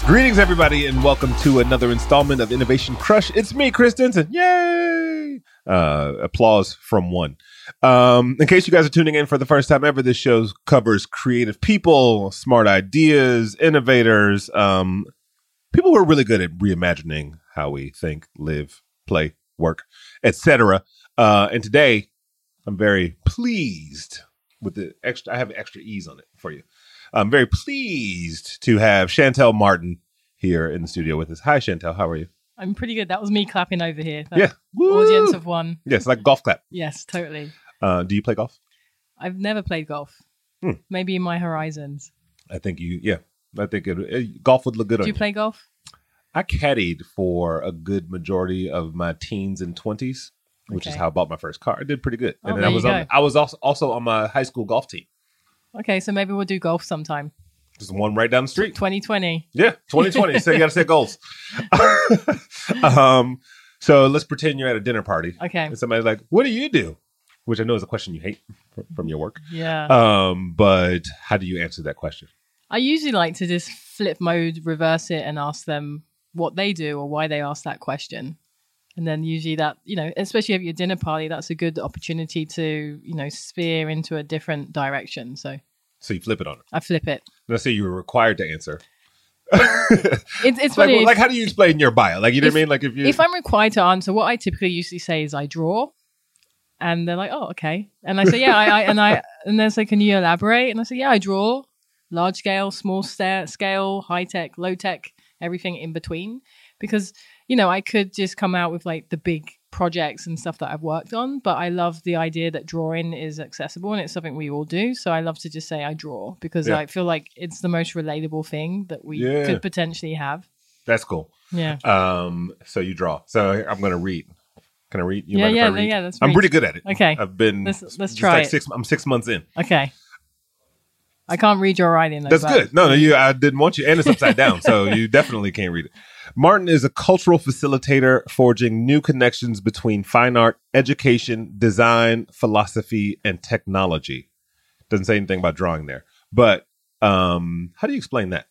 Greetings, everybody, and welcome to another installment of Innovation Crush. It's me, Chris Denson. Yay! Applause from one. In case you guys are tuning in for the first time ever, this show covers creative people, smart ideas, innovators, people who are really good at reimagining how we think, live, play, work, etc. And today, I'm very pleased with the extra. I have extra E's on it for you. I'm very pleased to have Chantel Martin here in the studio with us. Hi, Chantel. How are you? I'm pretty good. That was me clapping over here. Yeah. Audience of one. Yes, like a golf clap. Yes, totally. Do you play golf? I've never played golf. Maybe in my horizons. I think golf would look good on you. Do you play golf? I caddied for a good majority of my teens and 20s, which is how I bought my first car. I did pretty good. And then I was also on my high school golf team. Okay, so maybe we'll do golf sometime. Just one right down the street. 2020. Yeah, 2020. So you got to set goals. So let's pretend you're at a dinner party. Okay. And somebody's like, what do you do? Which I know is a question you hate from your work. Yeah. But how do you answer that question? I usually like to just flip mode, reverse it, and ask them what they do or why they ask that question. And then usually that, especially at your dinner party, that's a good opportunity to, sphere into a different direction. So you flip it on it. I flip it. Let's say you were required to answer. It's funny. Like, how do you explain your bio? Like, you know what I mean? Like, if I'm required to answer, what I typically usually say is I draw. And they're like, oh, okay. And I say, yeah, and then say, can you elaborate? And I say, yeah, I draw large scale, small scale, high tech, low tech, everything in between. Because I could just come out with like the big projects and stuff that I've worked on, but I love the idea that drawing is accessible and it's something we all do. So I love to just say I draw because I feel like it's the most relatable thing that we could potentially have. That's cool. Yeah. So you draw. So I'm going to read. Can I read? Yeah, that's right. I'm pretty good at it. Okay. I've been. Let's try it. I'm 6 months in. Okay. I can't read your writing though. That's good. No, I didn't want you. And it's upside down, so you definitely can't read it. Martin is a cultural facilitator, forging new connections between fine art, education, design, philosophy, and technology. Doesn't say anything about drawing there. But how do you explain that?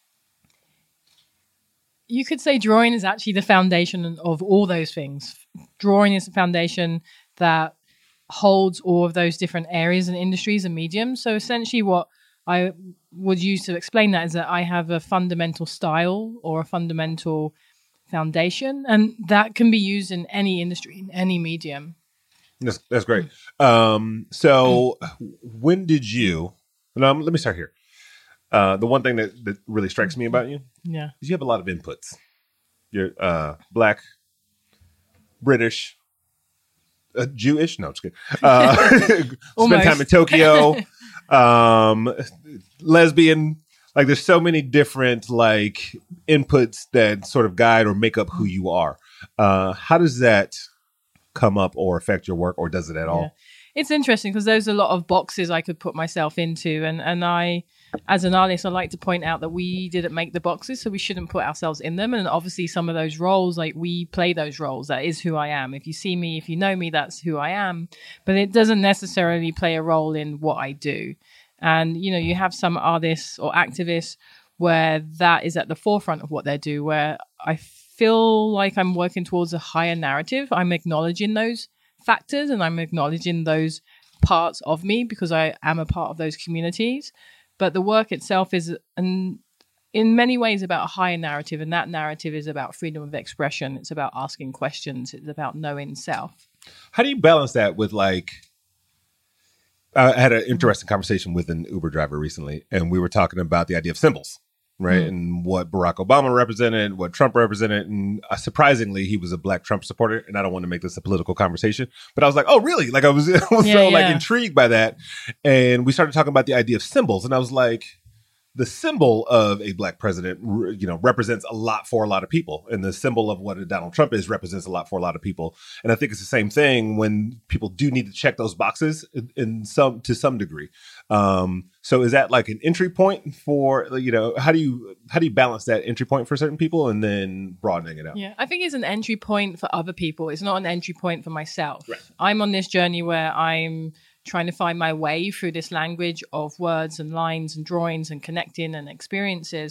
You could say drawing is actually the foundation of all those things. Drawing is the foundation that holds all of those different areas and industries and mediums. So essentially what I would use to explain that is that I have a fundamental style or a fundamental foundation, and that can be used in any industry, in any medium. That's great. So when did you, let me start here. The one thing that really strikes me about you is you have a lot of inputs. You're Black, British, Jewish. No, I'm just kidding. Spend time in Tokyo. Lesbian. Like, there's so many different like inputs that sort of guide or make up who you are. How does that come up or affect your work, or does it at all? It's interesting because there's a lot of boxes I could put myself into, and I, as an artist, I like to point out that we didn't make the boxes, so we shouldn't put ourselves in them. And obviously some of those roles, like, we play those roles. That is who I am. If you see me, if you know me, that's who I am. But it doesn't necessarily play a role in what I do. And, you have some artists or activists where that is at the forefront of what they do, where I feel like I'm working towards a higher narrative. I'm acknowledging those factors and I'm acknowledging those parts of me because I am a part of those communities. But the work itself is in many ways about a higher narrative, and that narrative is about freedom of expression. It's about asking questions. It's about knowing self. How do you balance that with, like, I had an interesting conversation with an Uber driver recently, and we were talking about the idea of symbols, right? And what Barack Obama represented, what Trump represented. And surprisingly, he was a Black Trump supporter. And I don't want to make this a political conversation, but I was like, oh, really? Like, I was like intrigued by that. And we started talking about the idea of symbols. And I was like, the symbol of a Black president, represents a lot for a lot of people. And the symbol of what a Donald Trump is represents a lot for a lot of people. And I think it's the same thing when people do need to check those boxes to some degree. So is that like an entry point for, how do you balance that entry point for certain people and then broadening it out? Yeah, I think it's an entry point for other people. It's not an entry point for myself. Right. I'm on this journey where I'm trying to find my way through this language of words and lines and drawings and connecting and experiences.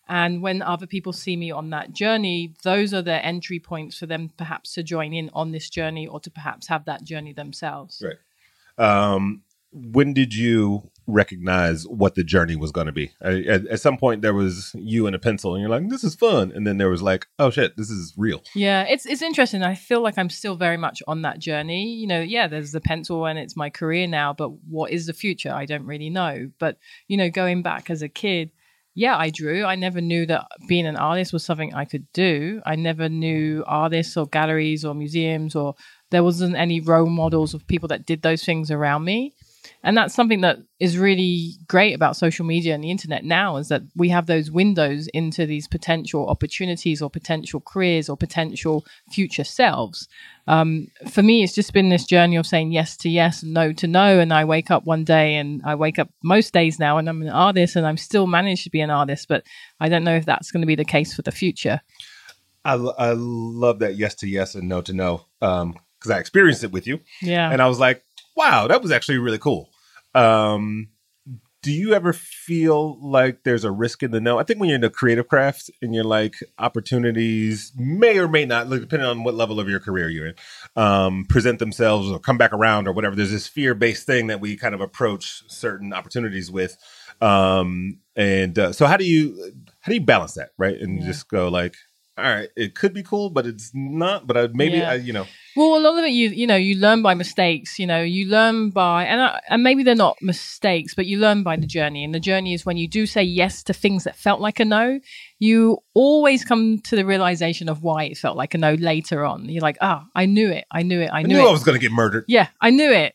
And when other people see me on that journey, those are the entry points for them perhaps to join in on this journey or to perhaps have that journey themselves. Right. When did you recognize what the journey was going to be? At some point, there was you and a pencil, and you're like, "This is fun," and then there was like, "Oh shit, this is real." Yeah, it's interesting. I feel like I'm still very much on that journey. You know, yeah, there's the pencil, and it's my career now. But what is the future? I don't really know. But you know, going back as a kid, yeah, I drew. I never knew that being an artist was something I could do. I never knew artists or galleries or museums, or there wasn't any role models of people that did those things around me. And that's something that is really great about social media and the internet now, is that we have those windows into these potential opportunities or potential careers or potential future selves. For me, it's just been this journey of saying yes to yes and no to no. And I wake up one day, and I wake up most days now, and I'm an artist, and I'm still managed to be an artist, but I don't know if that's going to be the case for the future. I love that yes to yes and no to no, because I experienced it with you. Yeah. And I was like, wow, that was actually really cool. Do you ever feel like there's a risk in the no? I think when you're in the creative crafts and you're like, opportunities may or may not, like, depending on what level of your career you're in, present themselves or come back around or whatever. There's this fear-based thing that we kind of approach certain opportunities with. So how do you balance that, right? And just go like, all right, it could be cool, but it's not. But maybe. Well, a lot of it, you learn by mistakes. You learn by, and maybe they're not mistakes, but you learn by the journey. And the journey is when you do say yes to things that felt like a no, you always come to the realization of why it felt like a no later on. You're like, I knew it. I knew I was going to get murdered. Yeah, I knew it.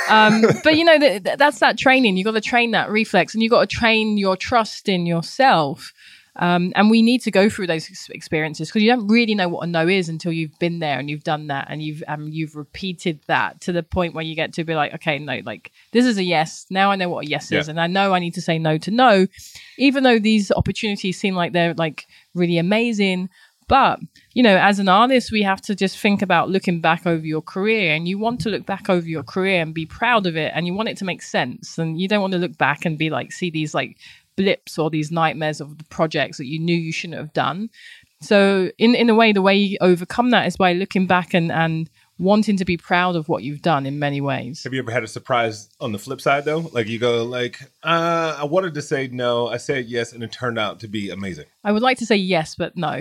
But that's that training. You got to train that reflex, and you got to train your trust in yourself. And we need to go through those experiences, because you don't really know what a no is until you've been there and you've done that and you've repeated that to the point where you get to be like, okay, no, like this is a yes. Now I know what a yes is, and I know I need to say no to no, even though these opportunities seem like they're like really amazing. But, as an artist, we have to just think about looking back over your career, and you want to look back over your career and be proud of it, and you want it to make sense, and you don't want to look back and be like, see these like blips or these nightmares of the projects that you knew you shouldn't have done. So in a way, the way you overcome that is by looking back and wanting to be proud of what you've done in many ways. Have you ever had a surprise on the flip side, though? Like you go like, I wanted to say no, I said yes, and it turned out to be amazing. I would like to say yes, but no.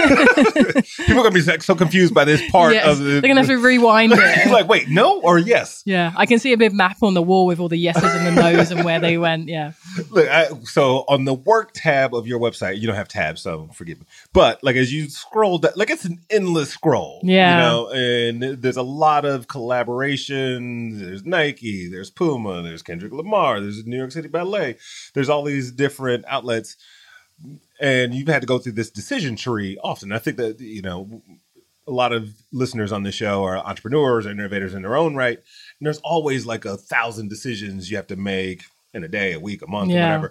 People are going to be so confused by this part of the... They're going to have to rewind it. Like, wait, no or yes? Yeah, I can see a big map on the wall with all the yeses and the nos and where they went, yeah. Look, so on the work tab of your website, you don't have tabs, so forgive me. But like as you scroll, like it's an endless scroll. Yeah. And there's a lot of collaborations. There's Nike, there's Puma, there's Kendrick Lamar, there's New York City Ballet. There's all these different outlets. And you've had to go through this decision tree often. I think that, a lot of listeners on this show are entrepreneurs or innovators in their own right. And there's always like 1,000 decisions you have to make in a day, a week, a month, whatever.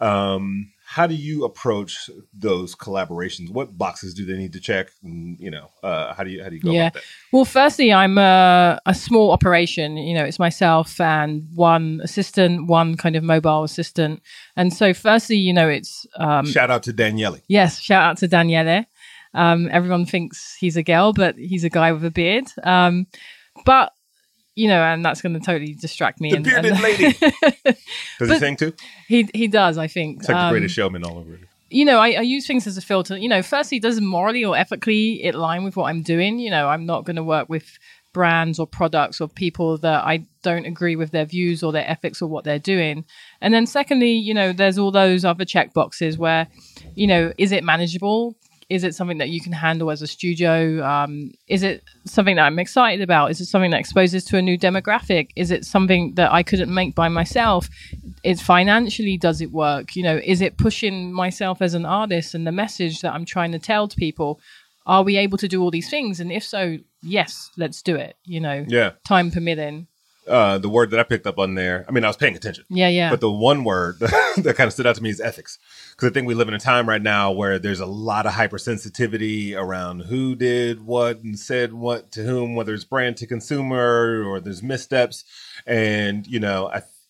How do you approach those collaborations? What boxes do they need to check? And, how do you go about that? Well, firstly, I'm a small operation. It's myself and one assistant, one kind of mobile assistant. And so firstly, it's... shout out to Daniele. Yes, shout out to Daniele. Everyone thinks he's a girl, but he's a guy with a beard. But... and that's going to totally distract me. The bearded lady. Does he sing too? He does, I think. It's like the Greatest Showman all over it. I use things as a filter. Firstly, does morally or ethically it align with what I'm doing? I'm not going to work with brands or products or people that I don't agree with their views or their ethics or what they're doing. And then secondly, there's all those other check boxes where, is it manageable? Is it something that you can handle as a studio? Is it something that I'm excited about? Is it something that exposes to a new demographic? Is it something that I couldn't make by myself? Is financially, does it work? Is it pushing myself as an artist and the message that I'm trying to tell to people? Are we able to do all these things? And if so, yes, let's do it. Time permitting. The word that I picked up on there, I was paying attention. Yeah. But the one word that kind of stood out to me is ethics. Because I think we live in a time right now where there's a lot of hypersensitivity around who did what and said what to whom, whether it's brand to consumer or there's missteps. And,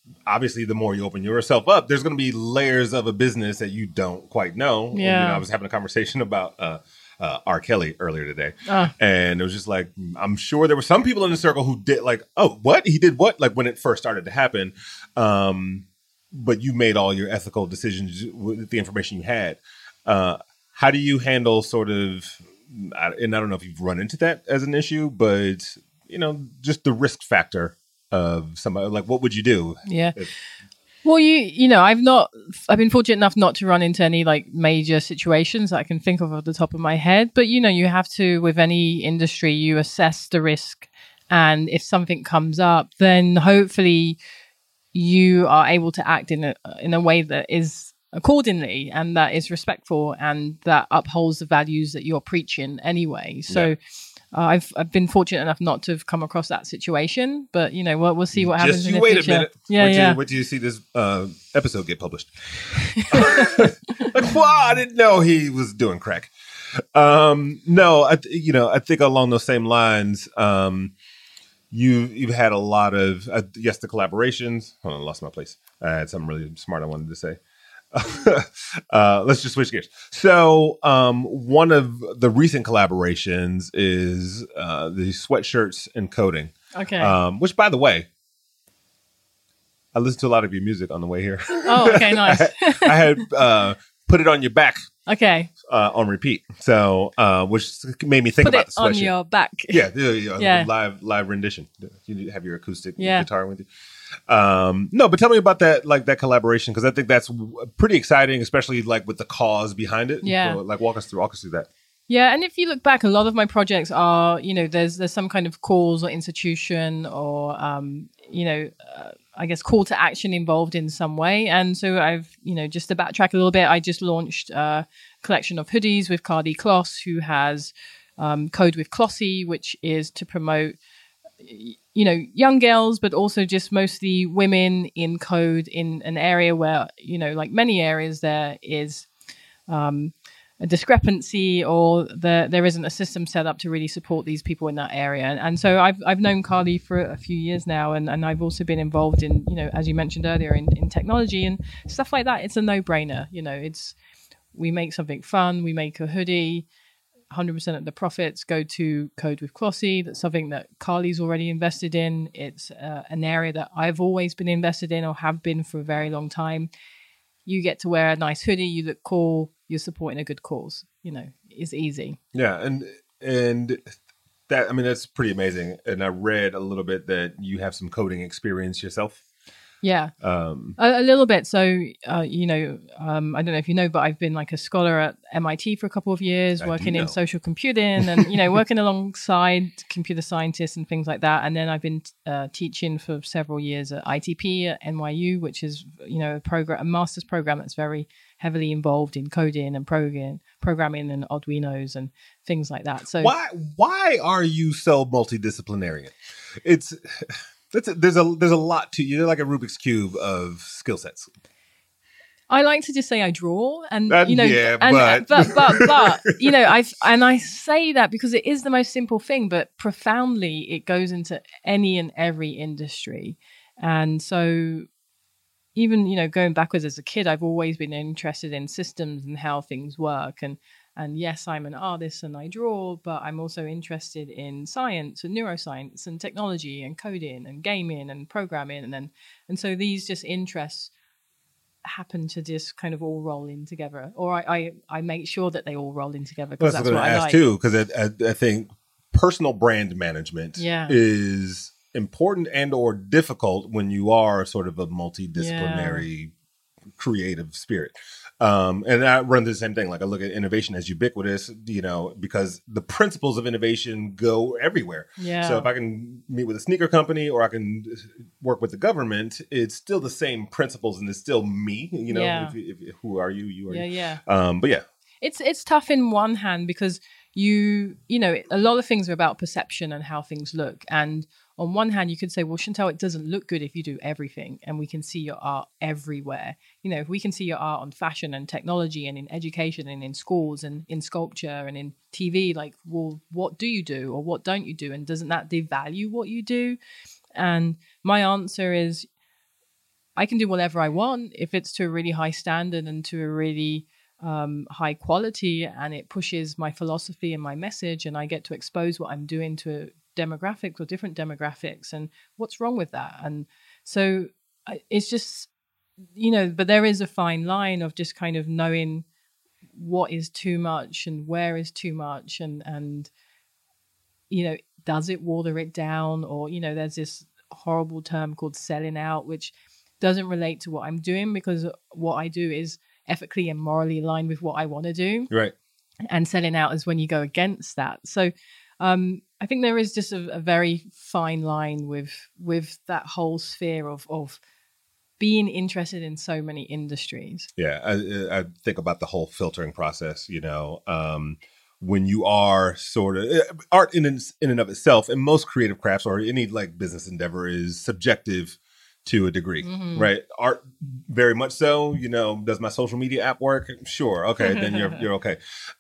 obviously the more you open yourself up, there's going to be layers of a business that you don't quite know. Yeah. I was having a conversation about R. Kelly earlier today, Ah. and it was just like, I'm sure there were some people in the circle who did like, oh, what? He did what? Like when it first started to happen. But you made all your ethical decisions with the information you had. How do you handle sort of, and I don't know if you've run into that as an issue, but, just the risk factor of somebody, like, what would you do? Yeah. Well, I've been fortunate enough not to run into any like major situations that I can think of off the top of my head. But, you have to, with any industry, you assess the risk. And if something comes up, then hopefully you are able to act in a way that is accordingly and that is respectful and that upholds the values that you're preaching anyway. So I've been fortunate enough not to have come across that situation, but we'll see what happens. Just in you the wait future. a minute. Wait till you see this episode get published. Like, wow, I didn't know he was doing crack. No, I think along those same lines. You've had a lot of the collaborations. Hold on, I lost my place. I had something really smart I wanted to say. Let's just switch gears. So one of the recent collaborations is the sweatshirts and coding. Okay. Which, by the way, I listened to a lot of your music on the way here. Oh, okay, nice. I had Put It On Your Back Okay. on repeat. So which made me think Put about it the on sweatshirt. your back. Yeah. Live rendition. You have your acoustic guitar with you. No, but tell me about that collaboration, because I think that's pretty exciting, especially like with the cause behind it. Yeah. So, like walk us through that. Yeah, and if you look back, a lot of my projects are, there's some kind of cause or institution or, I guess call to action involved in some way. And so I've, just to backtrack a little bit, I just launched a collection of hoodies with Cardi Kloss, who has Code with Klossy, which is to promote, young girls, but also just mostly women in code in an area where, like many areas, there is a discrepancy or there isn't a system set up to really support these people in that area. And so I've known Cardi for a few years now, and I've also been involved in, as you mentioned earlier, in technology and stuff like that. It's a no-brainer. We make something fun, we make a hoodie, 100% of the profits go to Code with Klossy. That's something that Carly's already invested in. It's an area that I've always been invested in or have been for a very long time. You get to wear a nice hoodie, you look cool, you're supporting a good cause. It's easy. Yeah, and that, that's pretty amazing. And I read a little bit that you have some coding experience yourself. Yeah, a little bit. So, I don't know if you know, but I've been like a scholar at MIT for a couple of years, working in social computing and, working alongside computer scientists and things like that. And then I've been teaching for several years at ITP at NYU, which is, a master's program that's very heavily involved in coding and programming and Arduinos and things like that. So why are you so multidisciplinary? There's a lot to you. You're like a Rubik's Cube of skill sets. I like to just say I draw, and but I say that because it is the most simple thing, but profoundly it goes into any and every industry. And so even, going backwards as a kid, I've always been interested in systems and how things work. And yes, I'm an artist and I draw, but I'm also interested in science and neuroscience and technology and coding and gaming and programming. And so these just interests happen to just kind of all roll in together. Or I make sure that they all roll in together because that's what I like. Too, because I think personal brand management is important and or difficult when you are sort of a multidisciplinary creative spirit. And I run the same thing. Like I look at innovation as ubiquitous, because the principles of innovation go everywhere. Yeah. So if I can meet with a sneaker company or I can work with the government, it's still the same principles and it's still me, if who are you? You are you. Yeah. But yeah. It's tough in one hand because a lot of things are about perception and how things look. And on one hand, you could say, well, Chantel, it doesn't look good if you do everything and we can see your art everywhere. If we can see your art on fashion and technology and in education and in schools and in sculpture and in TV, like, well, what do you do or what don't you do? And doesn't that devalue what you do? And my answer is, I can do whatever I want if it's to a really high standard and to a really high quality, and it pushes my philosophy and my message, and I get to expose what I'm doing to demographics or different demographics, and what's wrong with that? And so it's just, but there is a fine line of just kind of knowing what is too much and where is too much, and does it water it down? Or there's this horrible term called selling out, which doesn't relate to what I'm doing, because what I do is ethically and morally aligned with what I want to do. Right. And selling out is when you go against that. So I think there is just a very fine line with that whole sphere of being interested in so many industries. Yeah, I think about the whole filtering process, when you are sort of art in and of itself, and most creative crafts or any like business endeavor is subjective to a degree, right? Art, very much so. Does my social media app work? Sure. Okay. Then you're okay.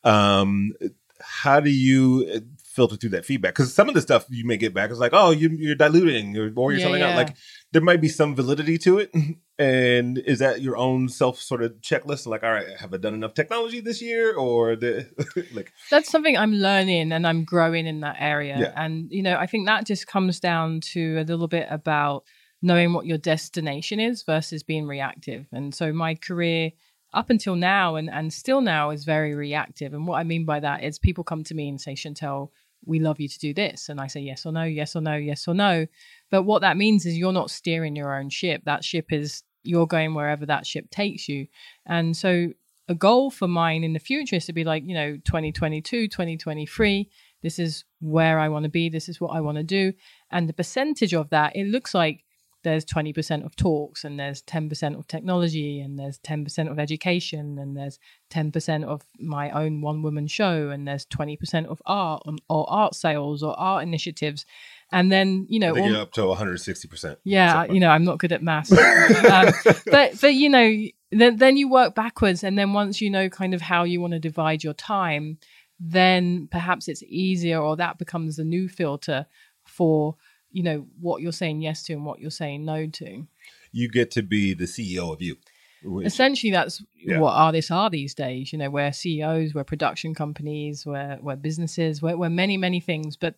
How do you filter through that feedback? Because some of the stuff you may get back is like, oh, you're diluting or you're selling out. Like there might be some validity to it. And is that your own self sort of checklist? Like, all right, have I done enough technology this year? Or like that's something I'm learning and I'm growing in that area. Yeah. And, I think that just comes down to a little bit about knowing what your destination is versus being reactive. And so my career up until now and still now is very reactive. And what I mean by that is people come to me and say, Chantel, we love you to do this. And I say, yes or no, yes or no, yes or no. But what that means is you're not steering your own ship. That ship you're going wherever that ship takes you. And so a goal for mine in the future is to be like, 2022, 2023, this is where I want to be. This is what I want to do. And the percentage of that, it looks like there's 20% of talks, and there's 10% of technology, and there's 10% of education, and there's 10% of my own one-woman show, and there's 20% of art or art sales or art initiatives. And then, I think you're up to 160%. Yeah, I'm not good at maths. But then you work backwards, and then once you know kind of how you want to divide your time, then perhaps it's easier, or that becomes the new filter for what you're saying yes to and what you're saying no to. You get to be the CEO of you. Essentially, that's what artists are these days. We're CEOs, we're production companies, we're businesses, we're many, many things. But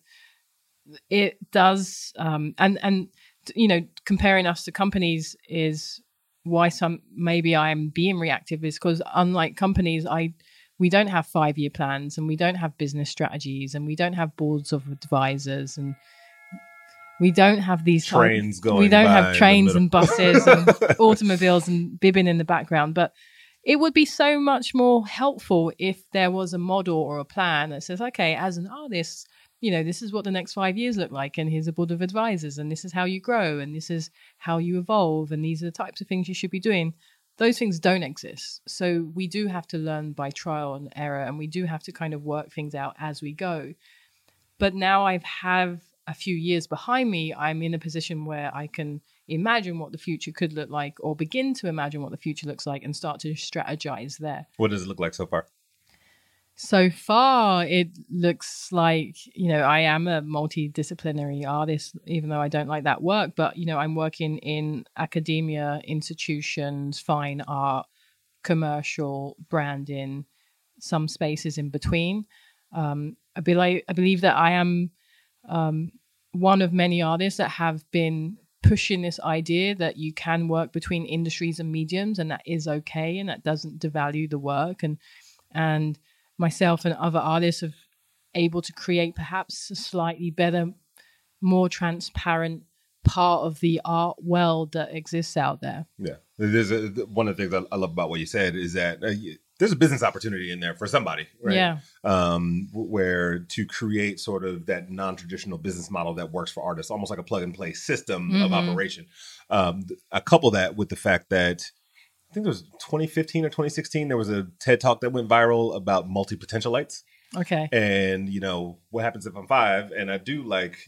it does, and comparing us to companies is why maybe I'm being reactive, is because unlike companies, we don't have 5-year plans, and we don't have business strategies, and we don't have boards of advisors, and we don't have these trains going. We don't have trains and buses and automobiles and bibbing in the background. But it would be so much more helpful if there was a model or a plan that says, okay, as an artist, this is what the next 5 years look like, and here's a board of advisors, and this is how you grow, and this is how you evolve, and these are the types of things you should be doing. Those things don't exist. So we do have to learn by trial and error, and we do have to kind of work things out as we go. But now I have a few years behind me, I'm in a position where I can imagine what the future could look like, or begin to imagine what the future looks like, and start to strategize there. What does it look like so far? So far, it looks like, I am a multidisciplinary artist, even though I don't like that work. But, I'm working in academia, institutions, fine art, commercial, branding, some spaces in between. I believe that I am one of many artists that have been pushing this idea that you can work between industries and mediums, and that is okay, and that doesn't devalue the work. And myself and other artists have able to create perhaps a slightly better, more transparent part of the art world that exists out there. Yeah. One of the things I love about what you said is that there's a business opportunity in there for somebody, right? Yeah. Where to create sort of that non-traditional business model that works for artists, almost like a plug and play system of operation. I couple that with the fact that I think it was 2015 or 2016, there was a TED Talk that went viral about multi-potentialites. Okay. And, what happens if I'm 5 and I do like,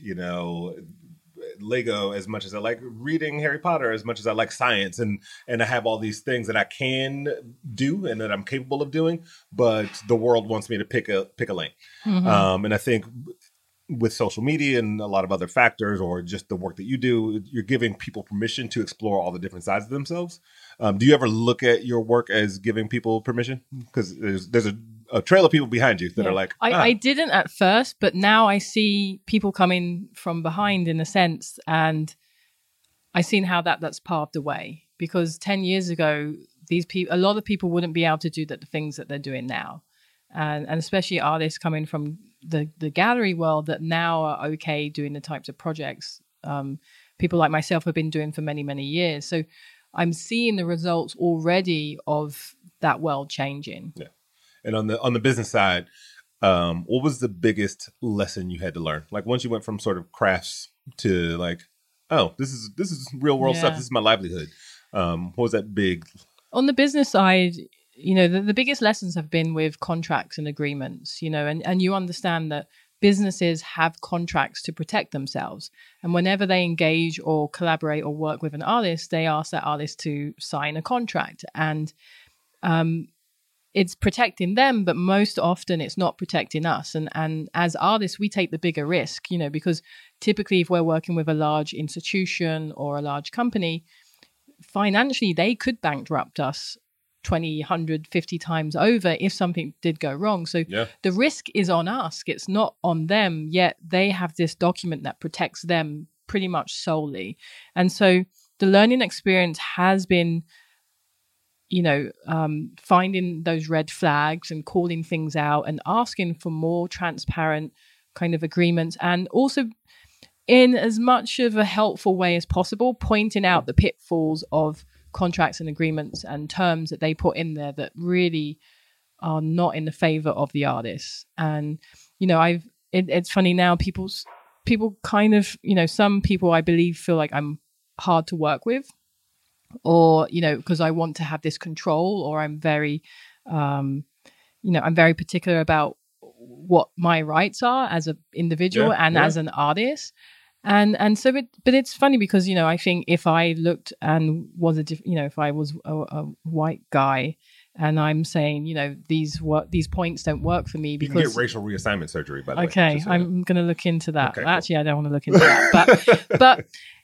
Lego as much as I like reading Harry Potter, as much as I like science, and I have all these things that I can do and that I'm capable of doing, but the world wants me to pick a lane. And I think with social media and a lot of other factors, or just the work that you do, you're giving people permission to explore all the different sides of themselves. Do you ever look at your work as giving people permission? Because there's a trail of people behind you that are like, I didn't at first, but now I see people coming from behind in a sense, and I've seen how that's paved the way. Because 10 years ago, a lot of people wouldn't be able to do the things that they're doing now, and especially artists coming from the gallery world that now are okay doing the types of projects people like myself have been doing for many, many years. So I'm seeing the results already of that world changing. Yeah. And on the business side, what was the biggest lesson you had to learn? Like once you went from sort of crafts to like, oh, this is real world stuff. This is my livelihood. What was that big? On the business side, the biggest lessons have been with contracts and agreements, and you understand that businesses have contracts to protect themselves. And whenever they engage or collaborate or work with an artist, they ask that artist to sign a contract. And it's protecting them, but most often it's not protecting us. And as artists, we take the bigger risk, because typically if we're working with a large institution or a large company, financially, they could bankrupt us 20, 100, 50 times over if something did go wrong. So the risk is on us. It's not on them, yet they have this document that protects them pretty much solely. And so the learning experience has been, finding those red flags and calling things out and asking for more transparent kind of agreements, and also in as much of a helpful way as possible, pointing out the pitfalls of contracts and agreements and terms that they put in there that really are not in the favor of the artists. And it's funny now, people kind of, some people I believe feel like I'm hard to work with, or because I want to have this control, or I'm very I'm very particular about what my rights are as an individual as an artist. And so but it's funny because I think if I looked and was if I was a white guy and I'm saying these points don't work for me, because you can get racial reassignment surgery, by the way. Okay, I'm going to look into that. Okay, actually, cool. I don't want to look into that, but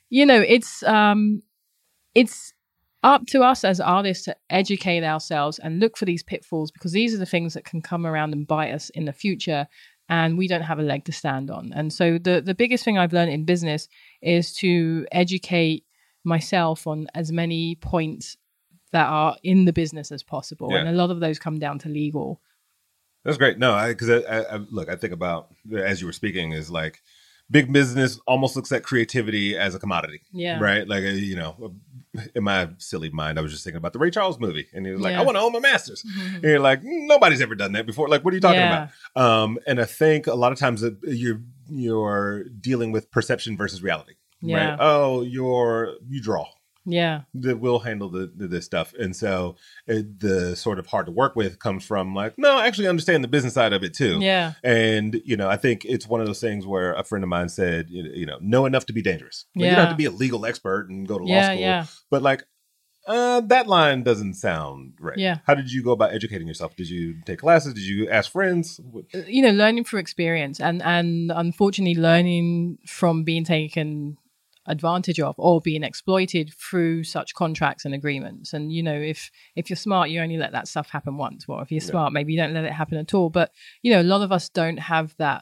it's up to us as artists to educate ourselves and look for these pitfalls, because these are the things that can come around and bite us in the future. And we don't have a leg to stand on. And so the biggest thing I've learned in business is to educate myself on as many points that are in the business as possible. Yeah. And a lot of those come down to legal. That's great. No, because I think about, as you were speaking, is like big business almost looks at creativity as a commodity. Yeah. Right? Like, in my silly mind, I was just thinking about the Ray Charles movie. And he was like, I want to own my masters. Mm-hmm. And you're like, nobody's ever done that before. Like, what are you talking about? And I think a lot of times you're dealing with perception versus reality. Yeah. Right? Oh, you draw. Yeah. That will handle this stuff. And so the sort of hard to work with comes from like, no, I actually understand the business side of it too. Yeah. And, I think it's one of those things where a friend of mine said, know enough to be dangerous. Like, you don't have to be a legal expert and go to law school. Yeah. But like, that line doesn't sound right. Yeah. How did you go about educating yourself? Did you take classes? Did you ask friends? Learning through experience and unfortunately learning from being taken advantage of or being exploited through such contracts and agreements. And if you're smart, you only let that stuff happen once. Well, if you're smart, maybe you don't let it happen at all. But a lot of us don't have that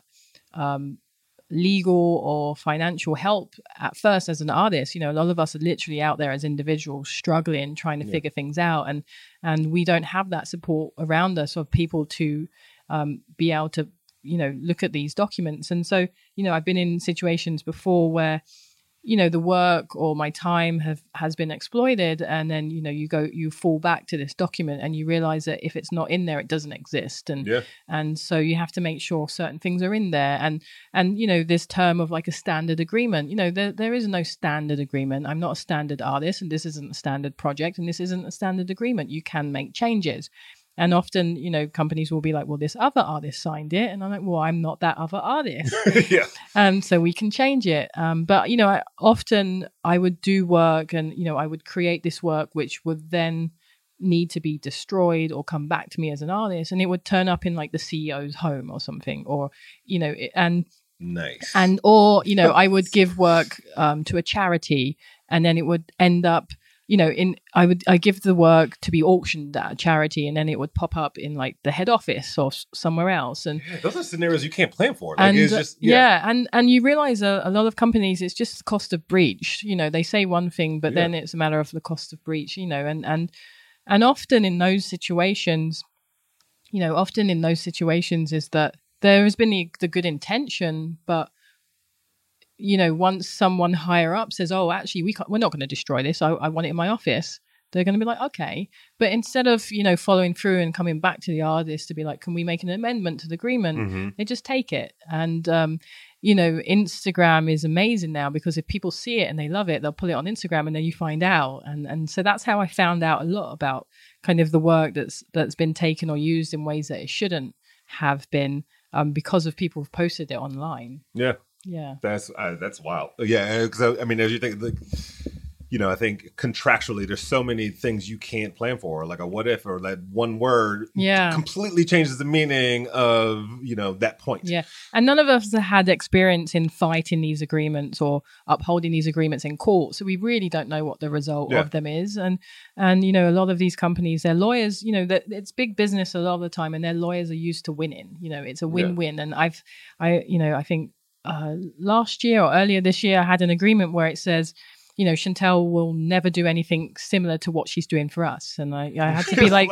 legal or financial help at first as an artist. A lot of us are literally out there as individuals struggling, trying to figure things out, and we don't have that support around us of people to be able to look at these documents. And so I've been in situations before where the work or my time has been exploited, and then you fall back to this document and you realize that if it's not in there, it doesn't exist, and so you have to make sure certain things are in there, and this term of like a standard agreement, there is no standard agreement. I'm not a standard artist, and this isn't a standard project, and this isn't a standard agreement. You can make changes. And often, companies will be like, well, this other artist signed it. And I'm like, well, I'm not that other artist. Yeah. So we can change it. But, I would do work and, I would create this work, which would then need to be destroyed or come back to me as an artist. And it would turn up in like the CEO's home or something, or, and Nice. And or I would give work to a charity, and then it would end up I give the work to be auctioned at a charity, and then it would pop up in like the head office or somewhere else. And those are scenarios you can't plan for. Like, and it's just and you realize a lot of companies, it's just the cost of breach. They say one thing, but then it's a matter of the cost of breach. And often in those situations, is that there has been the good intention, but once someone higher up says, "Oh, actually, we're not going to destroy this. I want it in my office," they're going to be like, "Okay." But instead of following through and coming back to the artist to be like, "Can we make an amendment to the agreement?" They just take it. And Instagram is amazing now, because if people see it and they love it, they'll put it on Instagram, and then you find out. And so that's how I found out a lot about kind of the work that's been taken or used in ways that it shouldn't have been, because of people who've posted it online. Yeah, that's wild. Yeah, because I mean, as you think, I think contractually, there's so many things you can't plan for, like a what if, or that one word, completely changes the meaning of that point. Yeah, and none of us had experience in fighting these agreements or upholding these agreements in court, so we really don't know what the result of them is. And a lot of these companies, their lawyers, it's big business a lot of the time, and their lawyers are used to winning. It's a win-win. And I think. Last year or earlier this year, I had an agreement where it says, Chantel will never do anything similar to what she's doing for us. And I had to be like,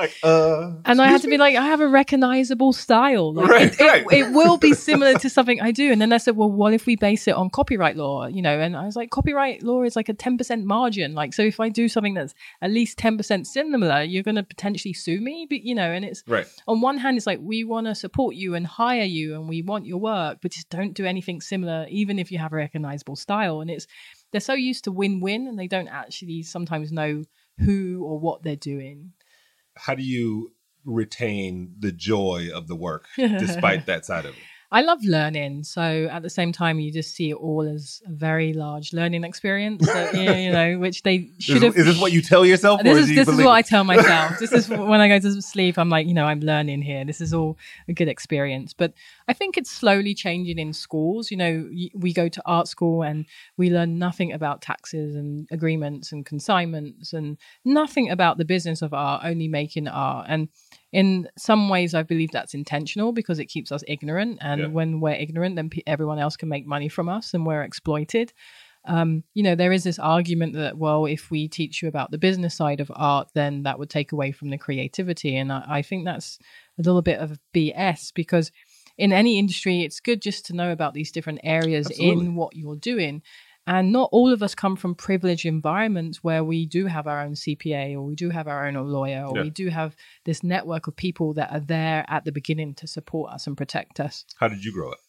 I have a recognizable style. Like, it will be similar to something I do. And then they said, well, what if we base it on copyright law? And I was like, copyright law is like a 10% margin. Like, so if I do something that's at least 10% similar, you're going to potentially sue me. But, and it's on one hand, it's like, we want to support you and hire you, and we want your work, but just don't do anything similar, even if you have a recognizable style. And they're so used to win-win, and they don't actually sometimes know who or what they're doing. How do you retain the joy of the work despite that side of it? I love learning. So at the same time, you just see it all as a very large learning experience, which they should have. Is this what you tell yourself? This is what I tell myself. This is when I go to sleep, I'm like, I'm learning here. This is all a good experience. But I think it's slowly changing in schools. We go to art school and we learn nothing about taxes and agreements and consignments, and nothing about the business of art, only making art. And in some ways, I believe that's intentional, because it keeps us ignorant. And when we're ignorant, then everyone else can make money from us, and we're exploited. There is this argument that, well, if we teach you about the business side of art, then that would take away from the creativity. And I think that's a little bit of BS, because in any industry, it's good just to know about these different areas in what you're doing. And not all of us come from privileged environments where we do have our own CPA, or we do have our own lawyer, or we do have this network of people that are there at the beginning to support us and protect us. How did you grow up?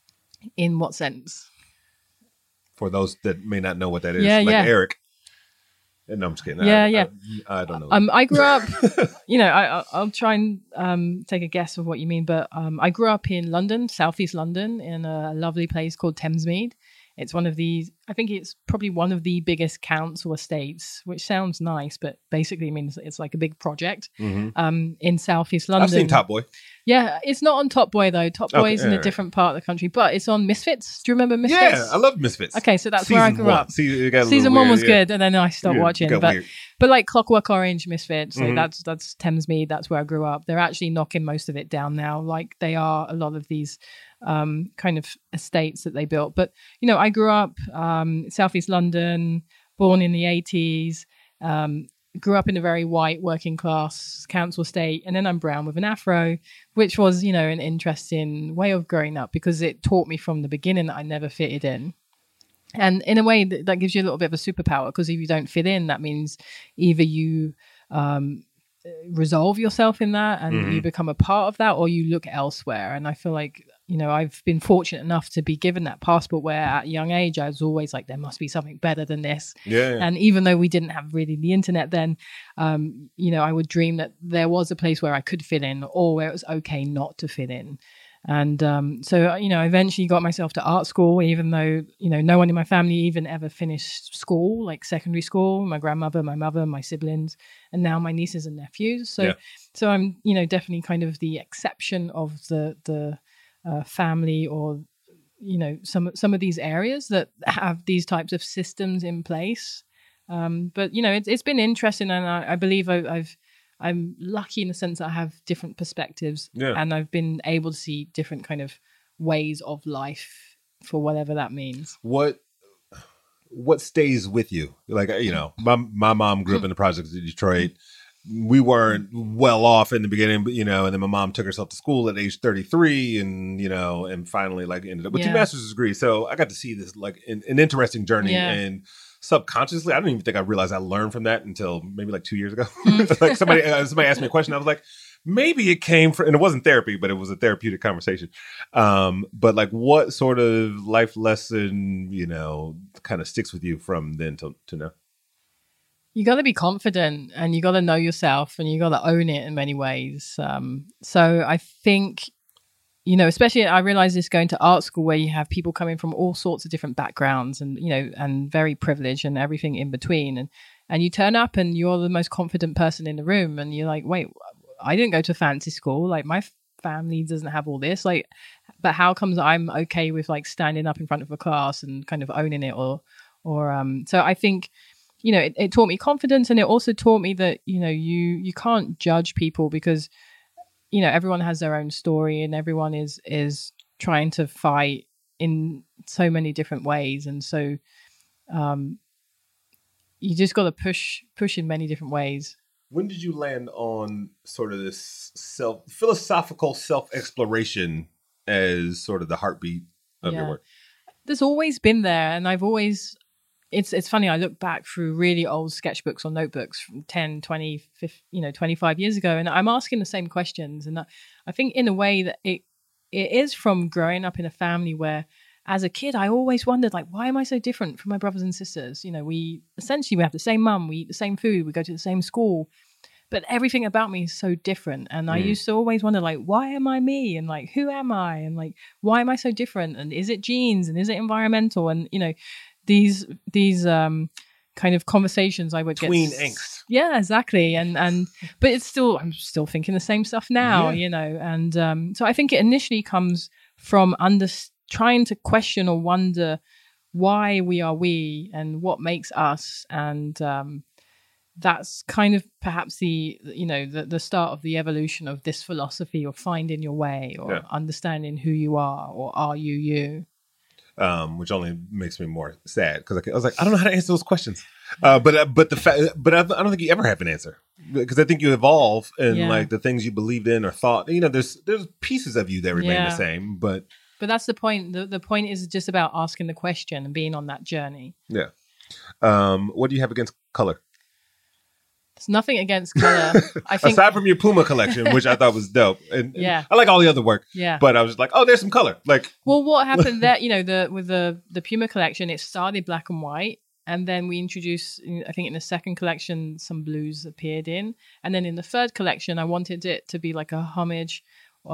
In what sense? For those that may not know what that is, Eric. No, I'm just kidding. I don't know. I grew up, I'll try and take a guess of what you mean, but I grew up in London, Southeast London, in a lovely place called Thamesmead. It's I think it's probably one of the biggest council estates, which sounds nice, but basically means it's like a big project in Southeast London. I've seen Top Boy. Yeah, it's not on Top Boy though. Top Boy is in a different part of the country, but it's on Misfits. Do you remember Misfits? Yeah, I love Misfits. Okay, so that's where I grew up. Season 1 was good, and then I stopped watching. But like Clockwork Orange, Misfits, so that's Thamesmead. That's where I grew up. They're actually knocking most of it down now, like they are a lot of these kind of estates that they built. But I grew up Southeast London, born in the 80s. Grew up in a very white working class council estate, and then I'm brown with an afro, which was, an interesting way of growing up, because it taught me from the beginning that I never fitted in. And in a way that gives you a little bit of a superpower, because if you don't fit in, that means either you resolve yourself in that and you become a part of that, or you look elsewhere. And I feel like, I've been fortunate enough to be given that passport where at a young age, I was always like, there must be something better than this. Yeah. And even though we didn't have really the internet then, I would dream that there was a place where I could fit in, or where it was okay not to fit in. And so, I eventually got myself to art school, even though, no one in my family even ever finished school, like secondary school. My grandmother, my mother, my siblings, and now my nieces and nephews. So I'm, definitely kind of the exception of the family, or, some of these areas that have these types of systems in place. But it's been interesting, and I believe I'm lucky in the sense that I have different perspectives, and I've been able to see different kind of ways of life, for whatever that means. What stays with you? Like, my mom grew up in the projects of Detroit. We weren't well off in the beginning, but, and then my mom took herself to school at age 33 and finally like ended up with 2 master's degrees. So I got to see this like an interesting journey, and subconsciously, I don't even think I realized I learned from that until maybe like 2 years ago. Like somebody asked me a question. I was like, maybe it came from, and it wasn't therapy, but it was a therapeutic conversation. But like, what sort of life lesson, kind of sticks with you from then to now? You got to be confident, and you got to know yourself, and you got to own it in many ways. So I think, especially I realized this going to art school, where you have people coming from all sorts of different backgrounds, and and very privileged and everything in between, and you turn up and you're the most confident person in the room, and you're like, wait, I didn't go to fancy school, like my family doesn't have all this, like, but how comes I'm okay with like standing up in front of a class and kind of owning it, or so I think it taught me confidence, and it also taught me that you can't judge people, because everyone has their own story, and everyone is trying to fight in so many different ways, and so you just got to push in many different ways. When did you land on sort of this philosophical self-exploration as sort of the heartbeat of your work? There's always been there, and I've always it's funny, I look back through really old sketchbooks or notebooks from 10, 20, 50, 25 years ago, and I'm asking the same questions. And I think in a way that it is from growing up in a family where, as a kid, I always wondered, like, why am I so different from my brothers and sisters? We have the same mum, we eat the same food, we go to the same school, but everything about me is so different. And I used to always wonder, like, why am I me? And like, who am I? And like, why am I so different? And is it genes? And is it environmental? And, these kind of conversations I would get. Tween angst. Yeah, exactly. And but I'm still thinking the same stuff now, and so I think it initially comes from trying to question or wonder why we are we and what makes us. And that's kind of perhaps the start of the evolution of this philosophy of finding your way, or understanding who you are, or are you? Which only makes me more sad, because I was like, I don't know how to answer those questions. But I don't think you ever have an answer, because I think you evolve, and like the things you believed in or thought, there's pieces of you that remain the same, but that's the point. The point is just about asking the question and being on that journey. Yeah. What do you have against color? There's nothing against color. I think, aside from your Puma collection, which I thought was dope, and I like all the other work. Yeah, but I was just like, oh, there's some color. Like, well, what happened there? With the Puma collection, it started black and white, and then we introduced, I think, in the second collection, some blues appeared in, and then in the third collection, I wanted it to be like a homage,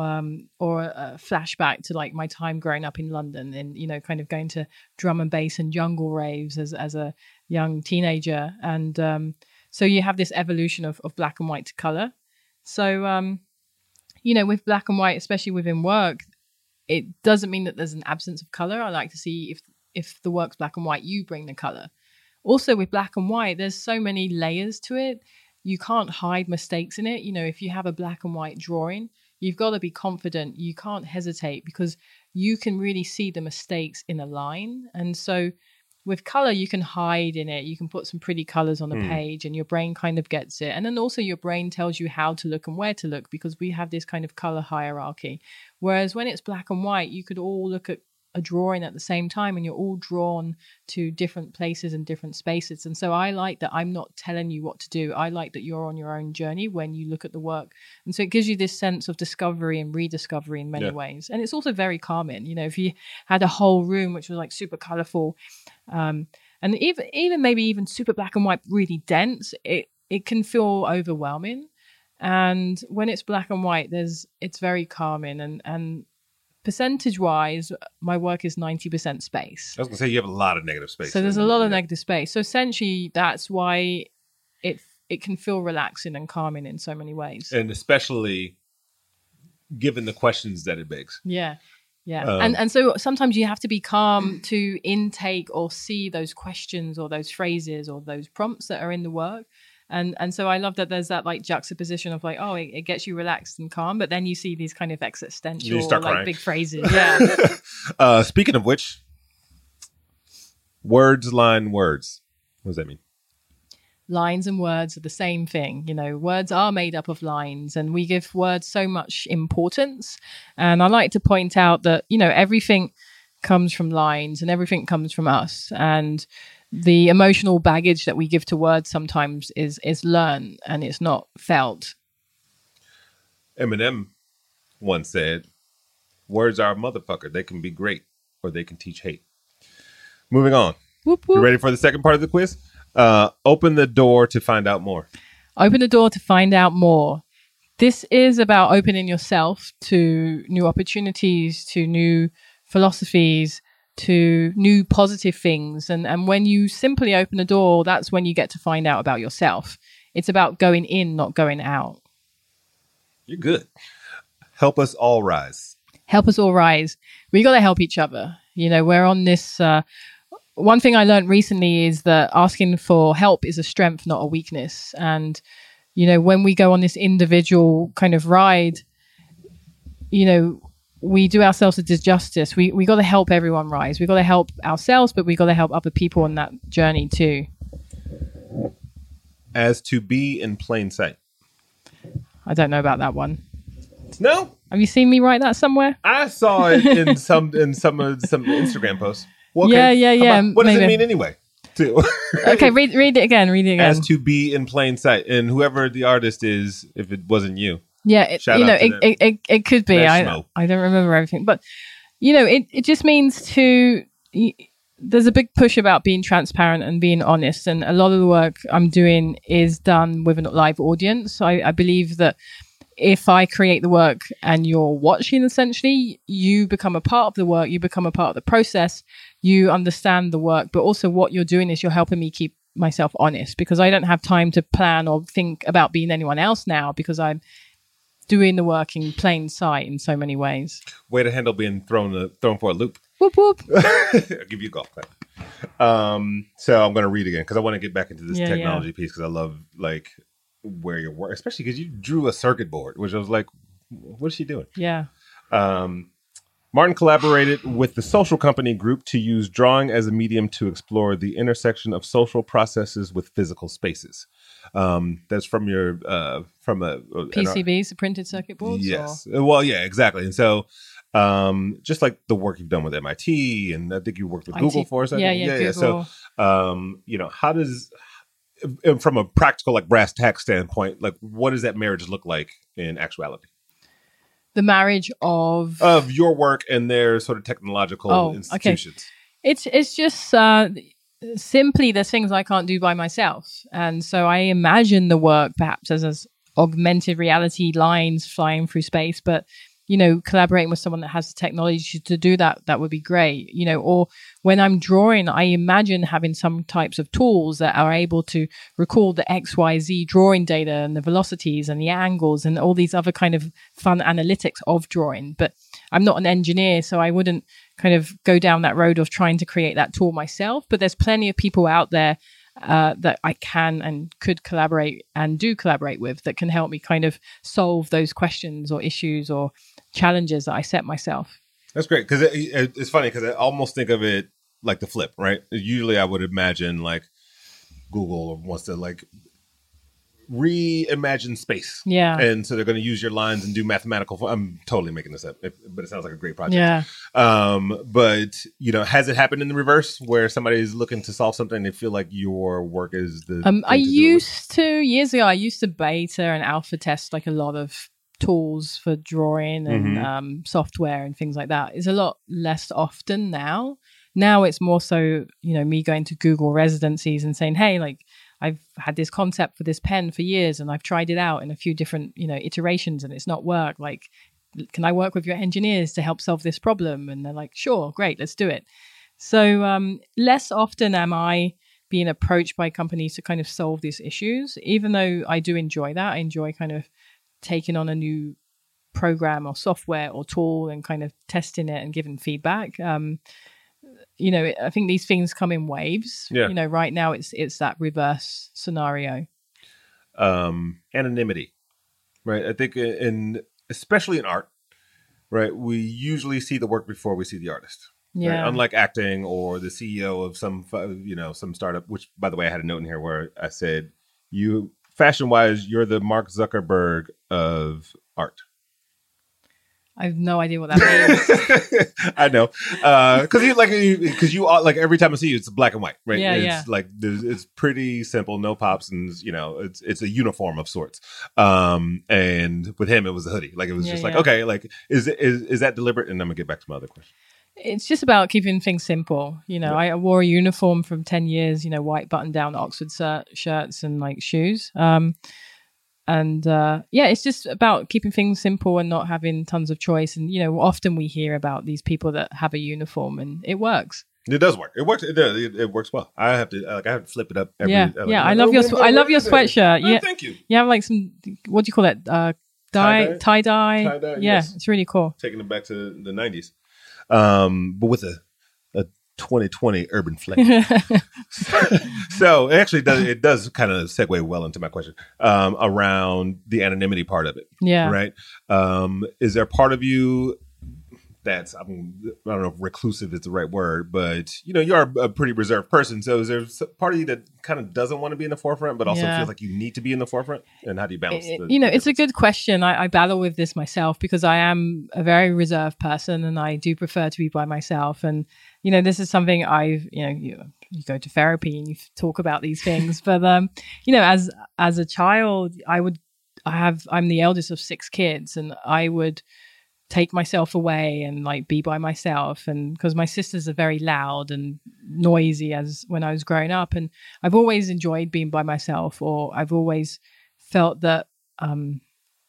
or a flashback to like my time growing up in London, and kind of going to drum and bass and jungle raves as a young teenager, and so you have this evolution of black and white to color. So, with black and white, especially within work, it doesn't mean that there's an absence of color. I like to see if the work's black and white, you bring the color. Also with black and white, there's so many layers to it. You can't hide mistakes in it. If you have a black and white drawing, you've got to be confident. You can't hesitate, because you can really see the mistakes in a line. And so with color, you can hide in it. You can put some pretty colors on the page, and your brain kind of gets it. And then also your brain tells you how to look and where to look, because we have this kind of color hierarchy. Whereas when it's black and white, you could all look at a drawing at the same time, and you're all drawn to different places and different spaces. And so I like that I'm not telling you what to do. I like that you're on your own journey when you look at the work. And so it gives you this sense of discovery and rediscovery in many ways. And it's also very calming. If you had a whole room which was like super colorful, and even maybe even super black and white, really dense, it can feel overwhelming. And when it's black and white, it's very calming, and percentage-wise, my work is 90% space. I was going to say, you have a lot of negative space. So there's a lot of negative space. So essentially, that's why it can feel relaxing and calming in so many ways. And especially given the questions that it begs. Yeah. Yeah. And so sometimes you have to be calm to intake or see those questions or those phrases or those prompts that are in the work. And so I love that there's that like juxtaposition of like, oh, it gets you relaxed and calm, but then you see these kind of existential like big phrases. Yeah. Speaking of which, words, line, words. What does that mean? Lines and words are the same thing. You know, words are made up of lines and we give words so much importance. And I like to point out that, you know, everything comes from lines and everything comes from us. And the emotional baggage that we give to words sometimes is learned and it's not felt. Eminem once said, words are a motherfucker. They can be great or they can teach hate. Moving on. Whoop, whoop. You ready for the second part of the quiz? Open the door to find out more. Open the door to find out more. This is about opening yourself to new opportunities, to new philosophies, to new positive things. And when you simply open the door, that's when you get to find out about yourself. It's about going in, not going out. You're good. Help us all rise. Help us all rise. We got to help each other. You know, we're on this... one thing I learned recently is that asking for help is a strength, not a weakness. And, you know, when we go on this individual kind of ride, you know, we do ourselves a disjustice. We got to help everyone rise. We got to help ourselves, but we got to help other people on that journey too. As to be in plain sight. I don't know about that one. No? Have you seen me write that somewhere? I saw it in some Instagram posts. Well, okay. Yeah. What does it mean anyway? Okay, read it again. Read it again. As to be in plain sight, and whoever the artist is, if it wasn't you, yeah, it could be. I don't remember everything, but you know, it just means to. There's a big push about being transparent and being honest, and a lot of the work I'm doing is done with a live audience. So I believe that if I create the work and you're watching, essentially, you become a part of the work, you become a part of the process, you understand the work, but also what you're doing is you're helping me keep myself honest because I don't have time to plan or think about being anyone else now because I'm doing the work in plain sight in so many ways. Way to handle being thrown for a loop. Whoop, whoop. I'll give you a golf clap. So I'm going to read again because I want to get back into this technology piece because I love like where you're working, especially because you drew a circuit board, which I was like, what is she doing? Yeah. Martin collaborated with the Social Company Group to use drawing as a medium to explore the intersection of social processes with physical spaces. That's from your from a PCBs, the printed circuit boards. Yes. Well, yeah, exactly. And so, just like the work you've done with MIT, and I think you worked with Google for a second. Yeah. So, you know, how does from a practical, like brass tacks standpoint, like what does that marriage look like in actuality? The marriage of your work and their sort of technological institutions. Okay. It's just simply there's things I can't do by myself, and so I imagine the work perhaps as augmented reality lines flying through space, but you know, collaborating with someone that has the technology to do that would be great, you know. Or when I'm drawing, I imagine having some types of tools that are able to record the XYZ drawing data and the velocities and the angles and all these other kind of fun analytics of drawing. But I'm not an engineer, so I wouldn't kind of go down that road of trying to create that tool myself. But there's plenty of people out there that I can and could collaborate and do collaborate with that can help me kind of solve those questions or issues or challenges that I set myself. That's great because it's funny because I almost think of it like the flip, right? Usually I would imagine like Google wants to like reimagine space. Yeah. And so they're going to use your lines and do mathematical. I'm totally making this up, but it sounds like a great project. Yeah. But, you know, has it happened in the reverse where somebody is looking to solve something and they feel like your work is the years ago, I used to beta and alpha test like a lot of tools for drawing and software and things like that. It's a lot less often now. Now it's more so, you know, me going to Google residencies and saying, hey, like, I've had this concept for this pen for years and I've tried it out in a few different, you know, iterations and it's not worked. Like, can I work with your engineers to help solve this problem? And they're like, sure, great, let's do it. So less often am I being approached by companies to kind of solve these issues, even though I do enjoy that. I enjoy kind of taking on a new program or software or tool and kind of testing it and giving feedback. You know, I think these things come in waves. Yeah. You know, right now it's that reverse scenario. Anonymity, right? I think especially in art, right? We usually see the work before we see the artist. Yeah. Right? Unlike acting or the CEO of some startup, which by the way, I had a note in here where I said, you fashion wise, you're the Mark Zuckerberg of art. I have no idea what that means. I know, because you like every time I see you, it's black and white, right? Yeah, it's like it's pretty simple, no pops, and you know, it's a uniform of sorts. And with him, it was a hoodie. Like it was just like, okay, like is that deliberate? And I'm gonna get back to my other question. It's just about keeping things simple. You know, I wore a uniform from 10 years. You know, white button-down Oxford shirts and like shoes. It's just about keeping things simple and not having tons of choice. And, you know, often we hear about these people that have a uniform and it works. It does work. It works. It does. It works well. I have to flip it up. I love your sweatshirt. Oh, thank you. You have like some, what do you call it? Tie-dye. Tie-dye, Yeah, yes. It's really cool. Taking it back to the 90s. But with a 2020 urban flair. So it actually does kind of segue well into my question around the anonymity part of it. Yeah. Right. Is there part of you that's, I don't know if reclusive is the right word, but you know, you're a pretty reserved person. So is there part of you that kind of doesn't want to be in the forefront, but also feels like you need to be in the forefront? And how do you balance? It's a good question. I battle with this myself because I am a very reserved person and I do prefer to be by myself. And, you know, this is something you go to therapy and you talk about these things. But, you know, as a child, I'm the eldest of 6 kids and I would take myself away and like be by myself, and because my sisters are very loud and noisy as when I was growing up, and I've always enjoyed being by myself, or I've always felt that in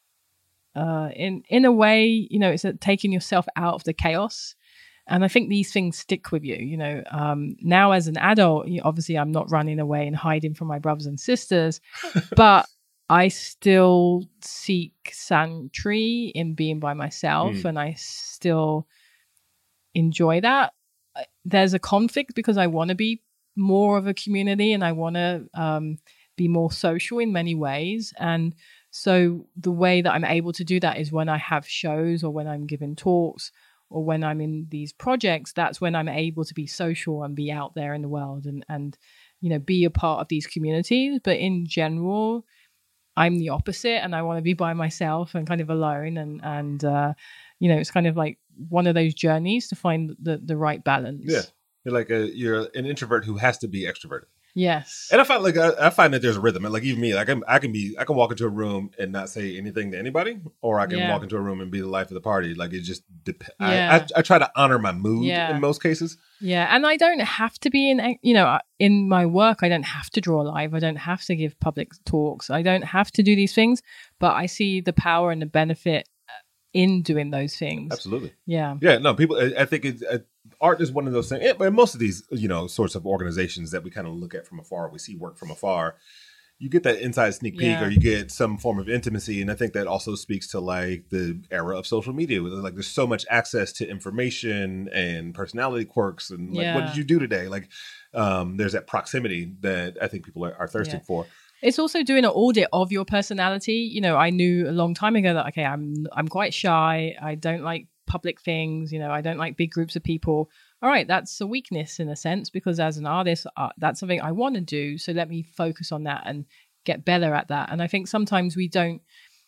a way, you know, it's taking yourself out of the chaos. And I think these things stick with you, you know. Now as an adult, obviously I'm not running away and hiding from my brothers and sisters, but I still seek sanctuary in being by myself, and I still enjoy that. There's a conflict because I want to be more of a community and I want to be more social in many ways. And so the way that I'm able to do that is when I have shows or when I'm giving talks or when I'm in these projects. That's when I'm able to be social and be out there in the world and you know, be a part of these communities. But in general, I'm the opposite and I want to be by myself and kind of alone. And you know, it's kind of like one of those journeys to find the right balance. Yeah. You're an introvert who has to be extroverted. Yes. And I find that there's a rhythm. Like even me, like I can walk into a room and not say anything to anybody, or I can walk into a room and be the life of the party. Like it just depends. I try to honor my mood in most cases. Yeah. And I don't have to be in my work, I don't have to draw live. I don't have to give public talks. I don't have to do these things, but I see the power and the benefit in doing those things. Absolutely. Yeah. Yeah. No, people, I think art is one of those things. But most of these, you know, sorts of organizations that we kind of look at from afar, we see work from afar. You get that inside sneak peek, or you get some form of intimacy, and I think that also speaks to like the era of social media. Like, there's so much access to information and personality quirks, and like, what did you do today? Like, there's that proximity that I think people are thirsting for. It's also doing an audit of your personality. You know, I knew a long time ago that, okay, I'm quite shy. I don't like public things. You know, I don't like big groups of people. All right, that's a weakness in a sense, because as an artist, that's something I want to do. So let me focus on that and get better at that. And I think sometimes we don't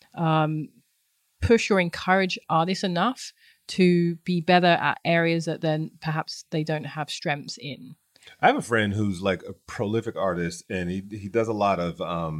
push or encourage artists enough to be better at areas that then perhaps they don't have strengths in. I have a friend who's like a prolific artist, and he does a lot of,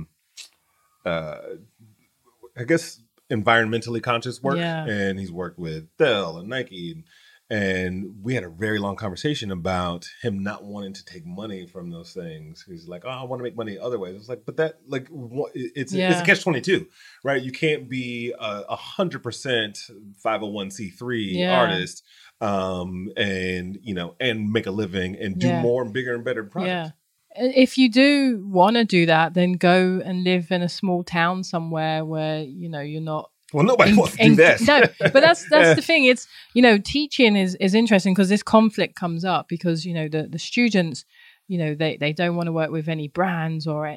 I guess, environmentally conscious work. Yeah. And he's worked with Dell and Nike, and we had a very long conversation about him not wanting to take money from those things. He's like, "Oh, I want to make money other ways." It's like, but that, like, it's a catch-22, right? You can't be 100% 501c3 artist. And you know, and make a living and do more and bigger and better projects. Yeah. If you do want to do that, then go and live in a small town somewhere where, you know, you're not Well, nobody wants to do that. No, but that's the thing. It's, you know, teaching is interesting because this conflict comes up because, you know, the students, you know, they don't want to work with any brands or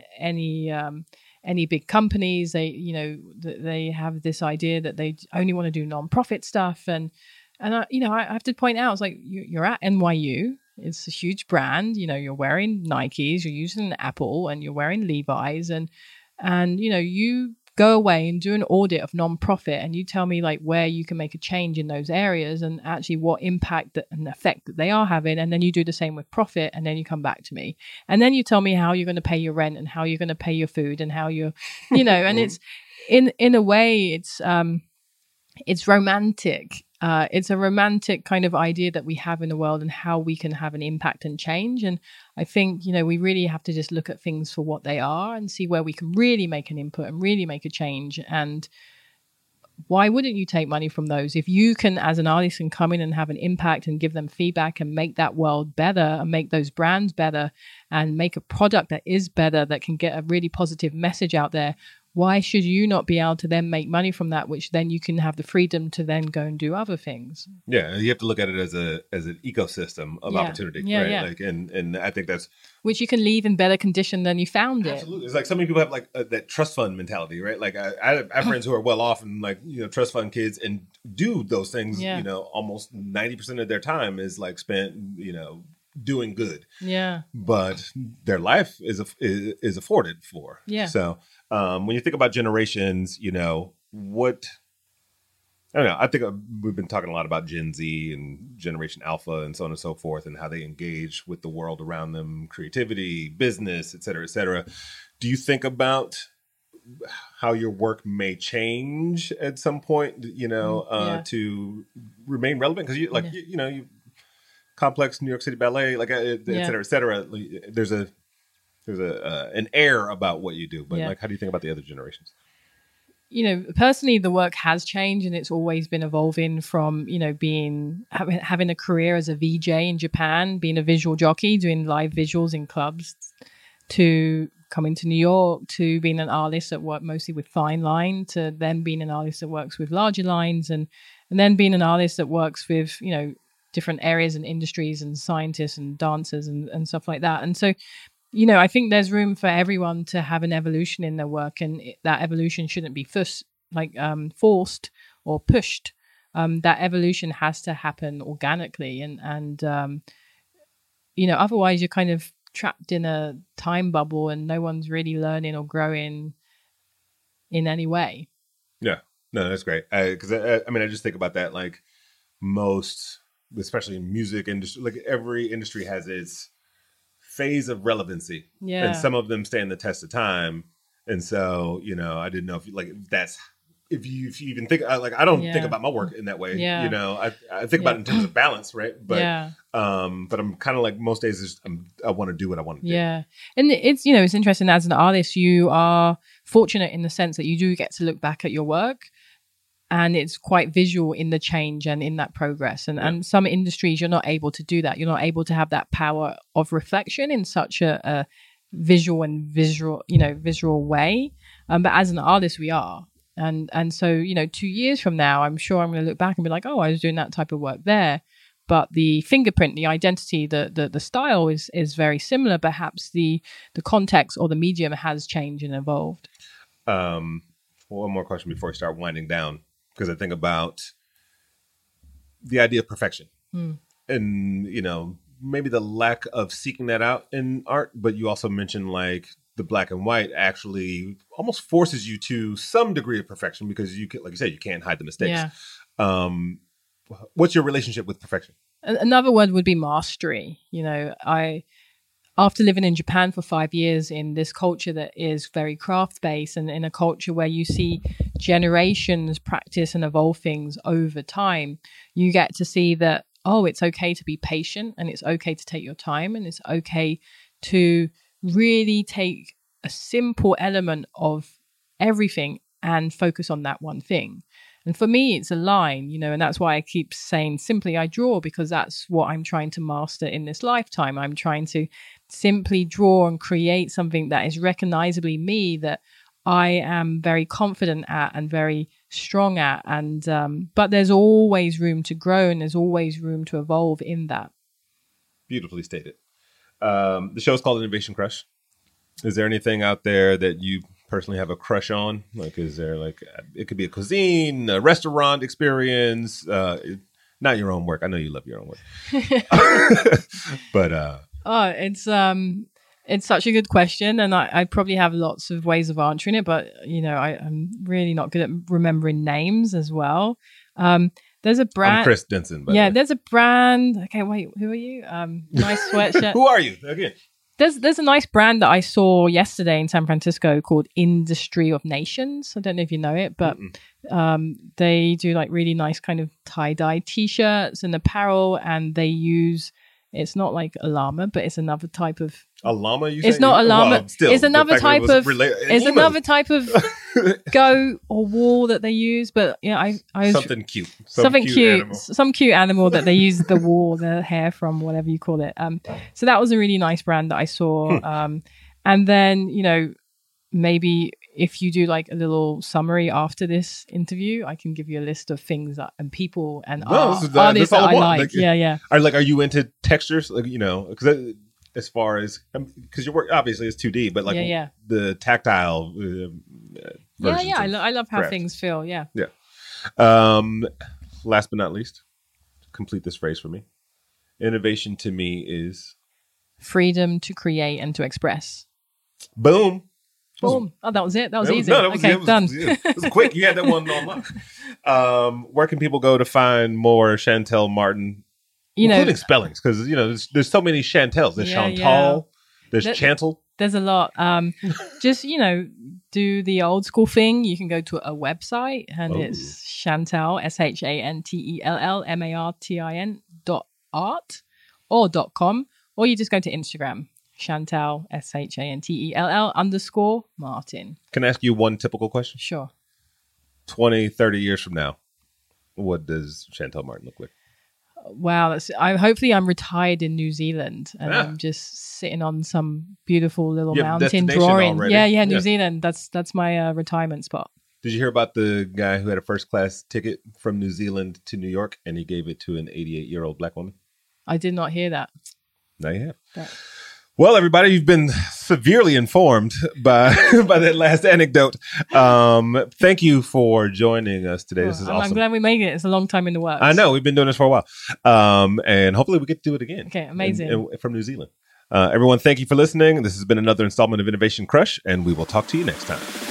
any big companies. They, you know, they have this idea that they only want to do nonprofit stuff. And I, you know, I have to point out, it's like, you're at NYU. It's a huge brand. You know, you're wearing Nikes, you're using Apple, and you're wearing Levi's, and you know, you go away and do an audit of nonprofit, and you tell me like where you can make a change in those areas and actually what impact and effect that they are having, and then you do the same with profit, and then you come back to me, and then you tell me how you're going to pay your rent and how you're going to pay your food and how you're, you know, and it's in a way it's romantic. It's a romantic kind of idea that we have in the world and how we can have an impact and change. And I think, you know, we really have to just look at things for what they are and see where we can really make an input and really make a change. And why wouldn't you take money from those? If you can, as an artist, can come in and have an impact and give them feedback and make that world better and make those brands better and make a product that is better, that can get a really positive message out there, why should you not be able to then make money from that, which then you can have the freedom to then go and do other things? Yeah, you have to look at it as an ecosystem of opportunity, right? Yeah. Like, and I think that's which you can leave in better condition than you found it. Absolutely. It's like so many people have like that trust fund mentality, right? Like I have friends who are well off and like, you know, trust fund kids and do those things. You know, almost 90% of their time is like spent, you know, doing good. Yeah. But their life is afforded for. Yeah. So when you think about generations, you know, I don't know. I think we've been talking a lot about Gen Z and Generation Alpha and so on and so forth and how they engage with the world around them, creativity, business, et cetera, et cetera. Do you think about how your work may change at some point, you know, to remain relevant? Because you know, you Complex, New York City Ballet, like et cetera, et cetera. There's an air about what you do, but like, how do you think about the other generations? You know, personally, the work has changed and it's always been evolving from, you know, having a career as a VJ in Japan, being a visual jockey, doing live visuals in clubs, to coming to New York, to being an artist that worked mostly with fine line, to then being an artist that works with larger lines, and then being an artist that works with, you know, different areas and industries and scientists and dancers and stuff like that. And so, you know, I think there's room for everyone to have an evolution in their work, and that evolution shouldn't be forced or pushed. That evolution has to happen organically, and you know, otherwise you're kind of trapped in a time bubble and no one's really learning or growing in any way. Yeah, no, that's great. Because I mean, I just think about that, like most, especially in music industry, like every industry has its phase of relevancy, and some of them stand the test of time. And so, you know, I didn't know if you even think like, I don't think about my work in that way. You know, I think about it in terms of balance, right? But but I'm kind of like most days I want to do what I want to do. Yeah. And it's, you know, it's interesting, as an artist, you are fortunate in the sense that you do get to look back at your work, and it's quite visual in the change and in that progress. And some industries, you're not able to do that. You're not able to have that power of reflection in such a visual way. But as an artist, we are. And so, you know, 2 years from now, I'm sure I'm going to look back and be like, oh, I was doing that type of work there. But the fingerprint, the identity, the style is very similar. Perhaps the context or the medium has changed and evolved. One more question before we start winding down, because I think about the idea of perfection and, you know, maybe the lack of seeking that out in art. But you also mentioned like the black and white actually almost forces you to some degree of perfection, because you can, like you said, you can't hide the mistakes. What's your relationship with perfection? Another word would be mastery. You know, after living in Japan for 5 years in this culture that is very craft based, and in a culture where you see generations practice and evolve things over time, you get to see that, oh, it's okay to be patient, and it's okay to take your time, and it's okay to really take a simple element of everything and focus on that one thing. And for me, it's a line, you know, and that's why I keep saying simply I draw, because that's what I'm trying to master in this lifetime. I'm trying to simply draw and create something that is recognizably me, that I am very confident at and very strong at. And but there's always room to grow, and there's always room to evolve in that. Beautifully stated. The show's called Innovation Crush. Is there anything out there that you personally have a crush on? Like, is there like, it could be a cuisine, a restaurant experience, not your own work. I know you love your own work. But it's such a good question, and I probably have lots of ways of answering it, but I'm really not good at remembering names as well. There's a brand. I'm Chris Denson. By the way. There's a brand. Okay, wait, who are you? Nice sweatshirt. Who are you again? There's a nice brand that I saw yesterday in San Francisco called Industry of Nations. I don't know if you know it, but they do like really nice kind of tie-dye t-shirts and apparel, and they use, it's not like a llama, but it's another type of a llama. It's not a llama. It's another type of. It's another type of goat or wool that they use. But I was something cute. Something cute. Some cute animal that they use the wool, the hair from, whatever you call it. So that was a really nice brand that I saw. And then maybe if you do like a little summary after this interview, I can give you a list of things and people and artists that I like. Yeah. Are you into textures? Like, because as far as, because your work obviously is 2D, but like the tactile I love how things feel. Yeah. Last but not least, complete this phrase for me. Innovation to me is freedom to create and to express. Boom. Oh, that was it. That was easy. Done. It was quick. You had that one on lock. Where can people go to find more Shantell Martin? Including spellings, because there's so many Chantels. There's Chantal, there's Chantel. There's a lot. Just do the old school thing. You can go to a website, and it's Shantell SHANTELLMARTIN.art or .com, or you just go to Instagram, Shantell SHANTELL_Martin. Can I ask you one typical question? Sure. 20, 30 years from now, what does Shantell Martin look like? Wow, hopefully I'm retired in New Zealand and I'm just sitting on some beautiful little mountain drawing. Already. New Zealand. That's my retirement spot. Did you hear about the guy who had a first class ticket from New Zealand to New York and he gave it to an 88-year-old black woman? I did not hear that. Now you have. Well, everybody, you've been severely informed by that last anecdote. Thank you for joining us today. This is awesome. I'm glad we made it. It's a long time in the works. I know. We've been doing this for a while. And hopefully we get to do it again. Okay, amazing. From New Zealand. Everyone, thank you for listening. This has been another installment of Innovation Crush, and we will talk to you next time.